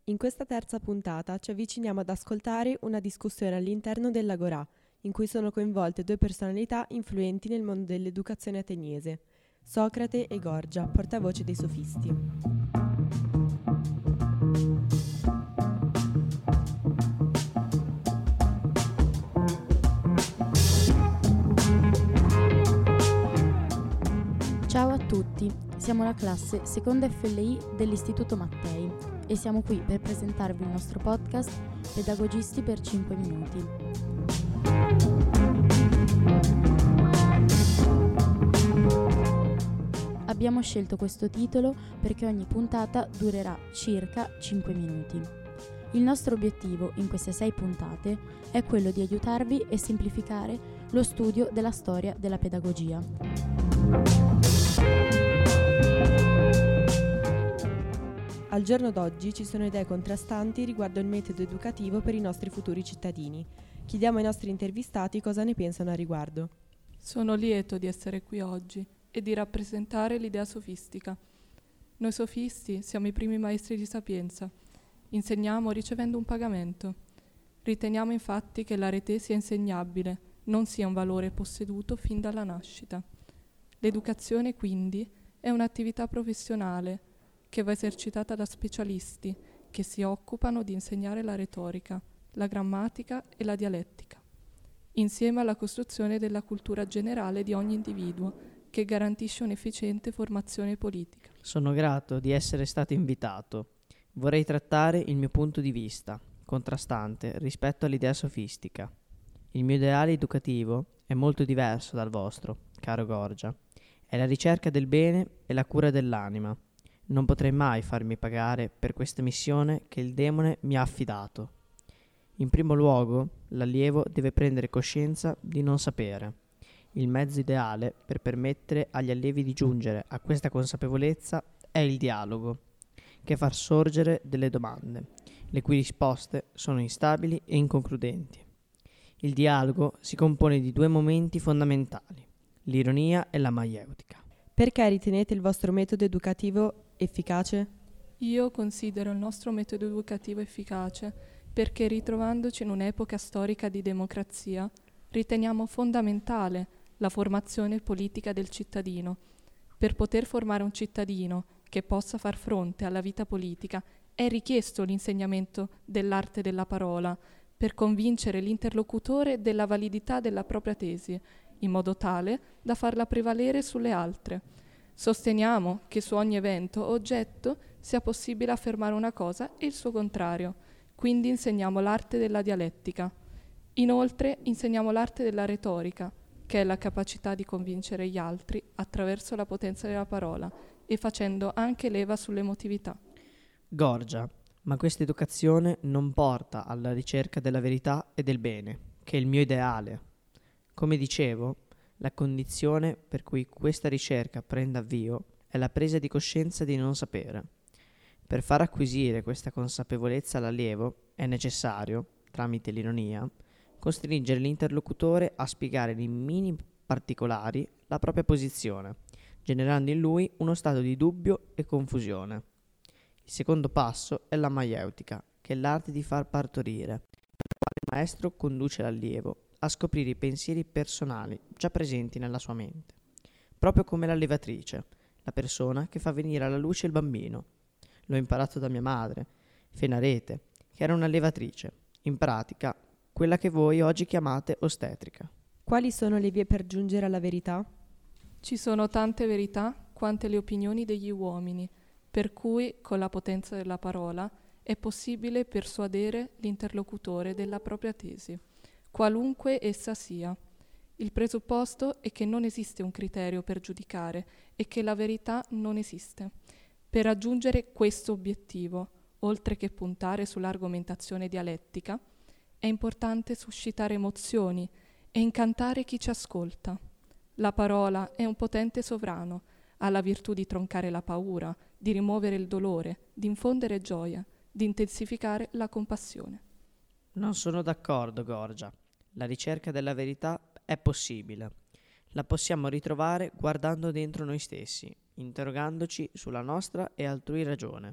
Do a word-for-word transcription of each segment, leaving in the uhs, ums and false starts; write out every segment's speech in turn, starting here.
In questa terza puntata ci avviciniamo ad ascoltare una discussione all'interno dell'Agorà, in cui sono coinvolte due personalità influenti nel mondo dell'educazione ateniese, Socrate e Gorgia, portavoce dei sofisti. Ciao a tutti, siamo la classe seconda F L I dell'Istituto Mattei e siamo qui per presentarvi il nostro podcast Pedagogisti per cinque minuti. Abbiamo scelto questo titolo perché ogni puntata durerà circa cinque minuti. Il nostro obiettivo in queste sei puntate è quello di aiutarvi e semplificare lo studio della storia della pedagogia. Al giorno d'oggi ci sono idee contrastanti riguardo il metodo educativo per i nostri futuri cittadini. Chiediamo ai nostri intervistati cosa ne pensano a riguardo. Sono lieto di essere qui oggi e di rappresentare l'idea sofistica. Noi sofisti siamo i primi maestri di sapienza. Insegniamo ricevendo un pagamento. Riteniamo infatti che l'arete sia insegnabile, non sia un valore posseduto fin dalla nascita. L'educazione, quindi, è un'attività professionale che va esercitata da specialisti che si occupano di insegnare la retorica, la grammatica e la dialettica, insieme alla costruzione della cultura generale di ogni individuo che garantisce un'efficiente formazione politica. Sono grato di essere stato invitato. Vorrei trattare il mio punto di vista, contrastante rispetto all'idea sofistica. Il mio ideale educativo è molto diverso dal vostro, caro Gorgia. È la ricerca del bene e la cura dell'anima. Non potrei mai farmi pagare per questa missione che il demone mi ha affidato. In primo luogo, l'allievo deve prendere coscienza di non sapere. Il mezzo ideale per permettere agli allievi di giungere a questa consapevolezza è il dialogo, che fa sorgere delle domande, le cui risposte sono instabili e inconcludenti. Il dialogo si compone di due momenti fondamentali, l'ironia e la maieutica. Perché ritenete il vostro metodo educativo efficace? Io considero il nostro metodo educativo efficace perché, ritrovandoci in un'epoca storica di democrazia, riteniamo fondamentale la formazione politica del cittadino. Per poter formare un cittadino che possa far fronte alla vita politica è richiesto l'insegnamento dell'arte della parola per convincere l'interlocutore della validità della propria tesi, in modo tale da farla prevalere sulle altre. Sosteniamo che su ogni evento o oggetto sia possibile affermare una cosa e il suo contrario, quindi insegniamo l'arte della dialettica. Inoltre insegniamo l'arte della retorica, che è la capacità di convincere gli altri attraverso la potenza della parola e facendo anche leva sull'emotività. Gorgia, ma questa educazione non porta alla ricerca della verità e del bene, che è il mio ideale. Come dicevo, la condizione per cui questa ricerca prenda avvio è la presa di coscienza di non sapere. Per far acquisire questa consapevolezza all'allievo è necessario, tramite l'ironia, costringere l'interlocutore a spiegare nei minimi particolari la propria posizione, generando in lui uno stato di dubbio e confusione. Il secondo passo è la maieutica, che è l'arte di far partorire, per la quale il maestro conduce l'allievo a scoprire i pensieri personali già presenti nella sua mente, proprio come la levatrice, la persona che fa venire alla luce il bambino. L'ho imparato da mia madre, Fenarete, che era una levatrice, in pratica quella che voi oggi chiamate ostetrica. Quali sono le vie per giungere alla verità? Ci sono tante verità quante le opinioni degli uomini, per cui con la potenza della parola è possibile persuadere l'interlocutore della propria tesi, qualunque essa sia. Il presupposto è che non esiste un criterio per giudicare e che la verità non esiste. Per raggiungere questo obiettivo, oltre che puntare sull'argomentazione dialettica, è importante suscitare emozioni e incantare chi ci ascolta. La parola è un potente sovrano, ha la virtù di troncare la paura, di rimuovere il dolore, di infondere gioia, di intensificare la compassione. Non sono d'accordo, Gorgia. La ricerca della verità è possibile. La possiamo ritrovare guardando dentro noi stessi, interrogandoci sulla nostra e altrui ragione,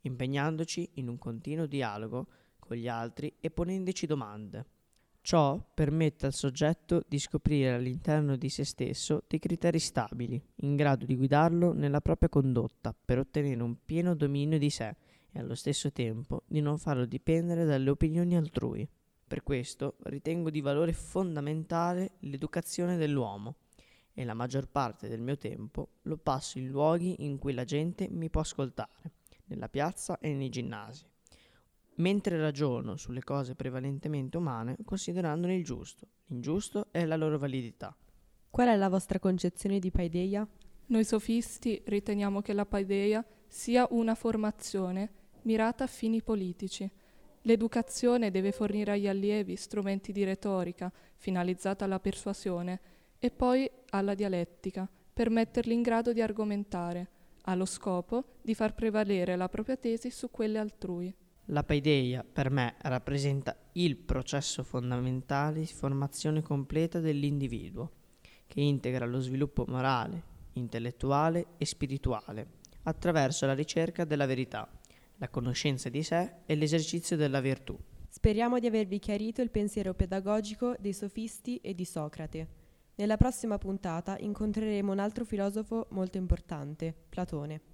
impegnandoci in un continuo dialogo con gli altri e ponendoci domande. Ciò permette al soggetto di scoprire all'interno di se stesso dei criteri stabili, in grado di guidarlo nella propria condotta per ottenere un pieno dominio di sé e allo stesso tempo di non farlo dipendere dalle opinioni altrui. Per questo ritengo di valore fondamentale l'educazione dell'uomo e la maggior parte del mio tempo lo passo in luoghi in cui la gente mi può ascoltare, nella piazza e nei ginnasi, mentre ragiono sulle cose prevalentemente umane considerandone il giusto, l'ingiusto e la loro validità. Qual è la vostra concezione di paideia? Noi sofisti riteniamo che la paideia sia una formazione mirata a fini politici. L'educazione deve fornire agli allievi strumenti di retorica finalizzata alla persuasione e poi alla dialettica per metterli in grado di argomentare, allo scopo di far prevalere la propria tesi su quelle altrui. La paideia per me rappresenta il processo fondamentale di formazione completa dell'individuo, che integra lo sviluppo morale, intellettuale e spirituale attraverso la ricerca della verità, la conoscenza di sé e l'esercizio della virtù. Speriamo di avervi chiarito il pensiero pedagogico dei sofisti e di Socrate. Nella prossima puntata incontreremo un altro filosofo molto importante, Platone.